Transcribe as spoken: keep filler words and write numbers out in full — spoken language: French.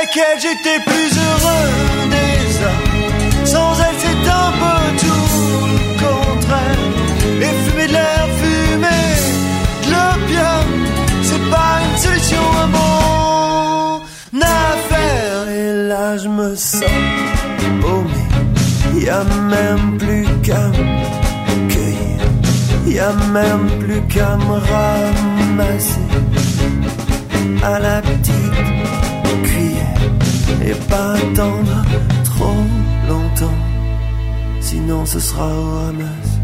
avec elle j'étais plus heureux des hommes. Sans elle c'est un peu tout le contraire. Et fumer de l'air fumé, de l'opium, c'est pas une solution à mon affaire. Et là je me sens paumé, y'a même plus qu'à me cueillir, y'a même plus qu'à me ramasser à la petite cuillère et pas attendre trop longtemps, sinon ce sera au ramasse.